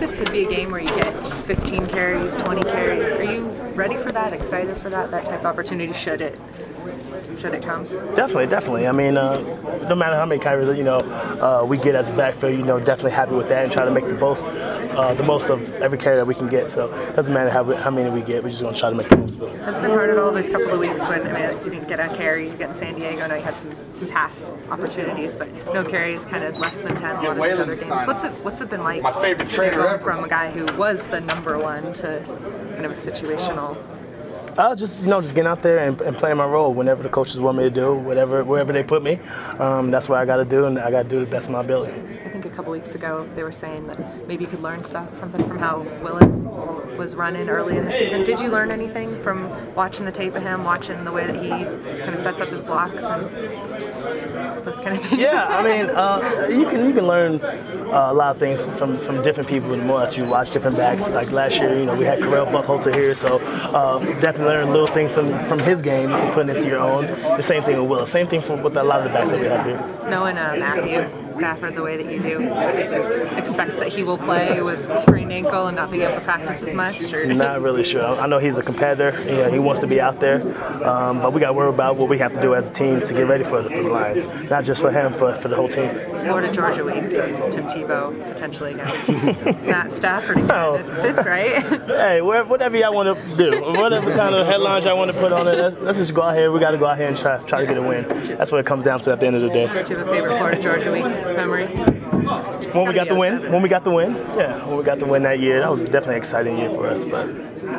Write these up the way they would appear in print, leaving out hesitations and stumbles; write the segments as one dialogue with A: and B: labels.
A: This could be a game where you get 15 carries, 20 carries. Are you ready for that, excited for that type of opportunity should it come?
B: Definitely. I mean, no matter how many carries we get as a backfield, definitely happy with that and try to make the most of every carry that we can get. So it doesn't matter how many we get. We're just going to try to make the most of it.
A: Has it been hard at all those couple of weeks when you didn't get a carry? You got in San Diego. I know you had some pass opportunities, but no carries, kind of less than 10 a lot of these other games. What's it been like?
C: My favorite trainer
A: going
C: ever.
A: From a guy who was the number one to kind of a situational.
B: Just getting out there and playing my role whenever the coaches want me to do, wherever they put me. That's what I got to do, and I got to do the best of my ability.
A: I think a couple weeks ago they were saying that maybe you could learn something from how Willis was running early in the season. Did you learn anything from watching the tape of him, watching the way that he kind of sets up his blocks and those kind of things?
B: Yeah, I mean, you can learn a lot of things from different people the more that you watch different backs. Like last year, we had Correll Buckhalter here, so definitely learn little things from his game and putting it into your own. The same thing with Willis. Same thing with a lot of the backs that we have here.
A: Knowing Matthew Stafford the way that you do, expect that he will play with a sprained ankle and not be able to practice as much? Or?
B: Not really sure. I know he's a competitor. He wants to be out there, but we got to worry about what we have to do as a team to get ready for the Lions. Not just for him, for the whole team.
A: It's Florida-Georgia week, so it's Tim Tebow potentially against Matt Stafford again.
B: Oh.
A: It fits, right?
B: Hey, whatever y'all want to do, whatever kind of headlines y'all want to put on it, let's just go out here. We got to go out here and try to get a win. That's what it comes down to at the end of the day.
A: Do you have a favorite Florida-Georgia week memory?
B: When we got the win, when we got the win that year, that was definitely an exciting year for us. But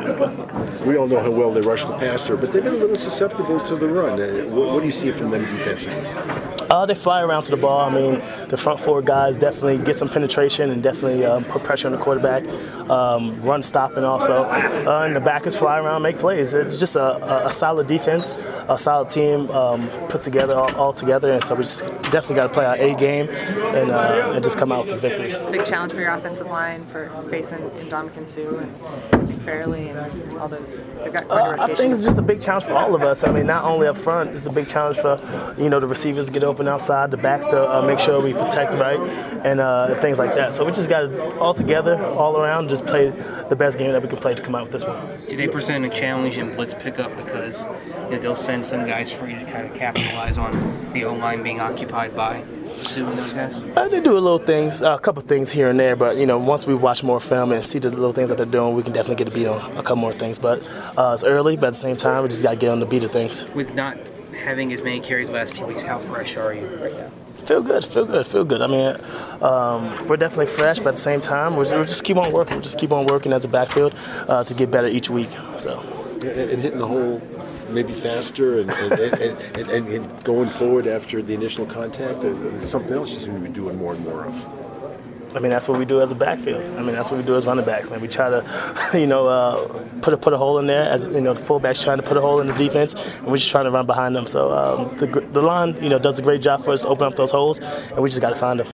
D: we all know how well they rush the passer, but they've been a little susceptible to the run. What do you see from them defensively?
B: They fly around to the ball. I mean, the front four guys definitely get some penetration and definitely put pressure on the quarterback, run stopping also. And the backers fly around, make plays. It's just a solid defense, a solid team put together all together. And so we just definitely got to play our A game and just come out with a victory.
A: Big challenge for your offensive line for facing Ndamukong Suh and Fairley and all those.
B: I think it's just a big challenge for all of us. I mean, not only up front, it's a big challenge for the receivers to get open outside, the backs to make sure we protect right, and things like that. So we just got to all together, all around, just play the best game that we can play to come out with this one.
E: Do they present a challenge in blitz pickup because they'll send some guys free to kind of capitalize on the O-line being occupied by Suh and those guys?
B: They do a couple things here and there, but once we watch more film and see the little things that they're doing, we can definitely get a beat on a couple more things. But it's early, but at the same time, we just got to get on the beat of things.
E: With not having as many carries the last 2 weeks, how fresh are you right now?
B: Feel good. I mean, we're definitely fresh, but at the same time, we'll just keep on working. We'll just keep on working as a backfield to get better each week. So.
D: And hitting the hole maybe faster and going forward after the initial contact, something else you seem to be doing more and more of.
B: I mean, that's what we do as a backfield. I mean, that's what we do as running backs, man. We try to, put a hole in there as, the fullback's trying to put a hole in the defense, and we're just trying to run behind them. So the line, does a great job for us to open up those holes, and we just got to find them.